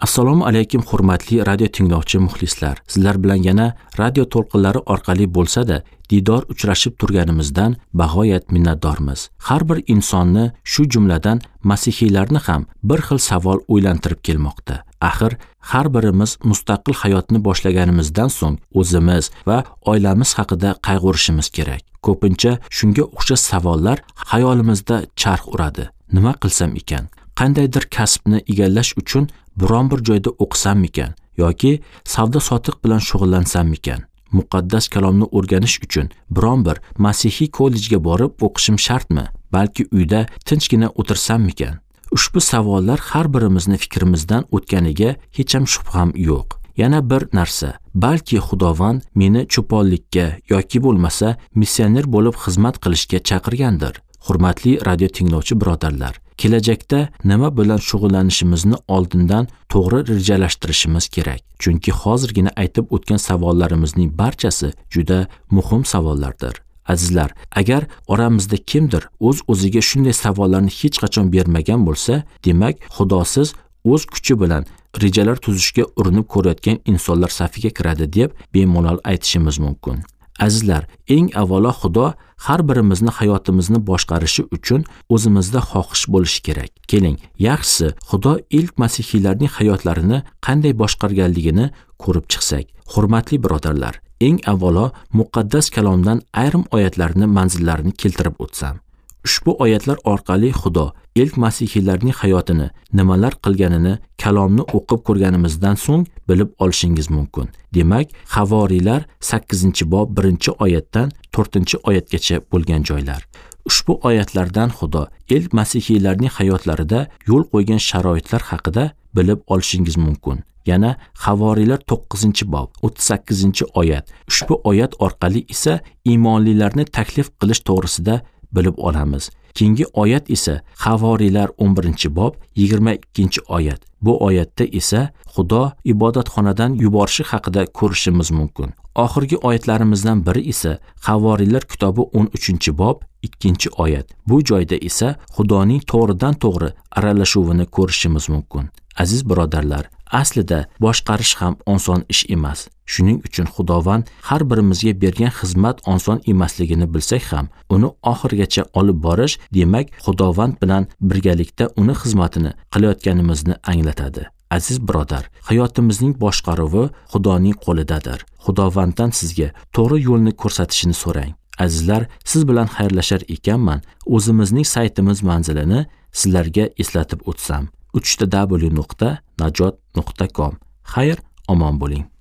Assalomu alaykum hurmatli radio tinglovchi muxlislar. Sizlar bilan yana radio to'lqinlari orqali bo'lsa-da diydor uchrashib turganimizdan bag'oyat minnatdormiz. Har bir insonni, shu jumladan masihiylarni ham bir xil savol o'ylantirib kelmoqda. Axir har birimiz mustaqil hayotni boshlaganimizdan so'ng o'zimiz va oilamiz haqida qayg'urishimiz kerak. Ko'pincha shunga o'xshash savollar xayolimizda charx uradi. Nima qilsam ekan? Qandaydir kasbni egallash uchun biron bir joyda o'qisam ekan yoki savdo-sotiq bilan shug'ullansam ekan? Muqaddas kalomni o'rganish uchun biron bir masihiy kollejga borib o'qishim shartmi? Balki uyda tinchgina o'tirsam ekan? Ushbu savollar har birimizni fikrimizdan o'tganiga hech ham shubham yo'q. Yana bir narsa, balki Xudovand meni cho'ponlikka yoki bo'lmasa missioner bo'lib xizmat qilishga chaqirgandir. Hurmatli radio tinglovchi birodarlar, kelajakda nima bilan shug'ullanishimizni oldindan to'g'ri rejalashtirishimiz kerak. Chunki hozirgina aytib o'tgan savollarimizning barchasi juda muhim savollardir. Azizlar, agar oramizda kimdir o'z-o'ziga shunday savollarni hech qachon bermagan bo'lsa, demak Xudosiz o'z kuchi bilan rejalar tuzishga urinib ko'rayotgan insonlar safiga kiradi deb bemalol aytishimiz mumkin. Azizlar, eng avvalo Xudo har birimizni hayotimizni boshqarishi uchun o'zimizda xohish bo'lishi kerak. Keling, yaxshisi Xudo ilk masihiylarning hayotlarini qanday boshqarganligini ko'rib chiqsak. Hurmatli birodarlar, eng avvalo muqaddas kalomdan ayrim oyatlarni manzillarini keltirib o'tsam. Ushbu oyatlar orqali Xudo ilk masihiylarning hayotini, nimalar qilganini kalomni o'qib ko'rganimizdan so'ng bilib olishingiz mumkin. Demak, Havoriylar 8-bob 1-oyatdan 4-oyatgacha bo'lgan joylar. Ushbu oyatlardan Xudo ilk masihiylarning hayotlarida yo'l qo'ygan sharoitlar haqida bilib olishingiz mumkin. Yana Havoriylar 9-bob 38-oyat. Ushbu oyat orqali esa iymonlilarni taklif qilish to'g'risida bilib olamiz. Keyingi oyat esa Havoriylar 11-bob 22-oyat. Bu oyatda esa Xudo ibodatxonadan yuborishi haqida ko'rishimiz mumkin. Oxirgi oyatlarimizdan biri esa Havoriylar kitobi 13-bob 2-oyat. Bu joyda esa Xudoning to'g'ridan to'g'ri aralashuvini ko'rishimiz mumkin. Aziz birodarlar, aslida boshqarish ham oson ish emas. Shuning uchun Xudovand har birimizga bergan xizmat oson emasligini bilsak ham, uni oxirigacha olib borish, demak, Xudovand bilan birgalikda uni xizmatini qilayotganimizni anglatadi. Aziz birodar, hayotimizning boshqaruvi Xudoning qo'lidadir. Xudovanddan sizga to'g'ri yo'lni ko'rsatishini so'rang. Azizlar, siz bilan xayrlashar ekanman. O'zimizning saytimiz manzilini sizlarga eslatib o'tsam. www.najot.com. Xayr, omon bo'ling.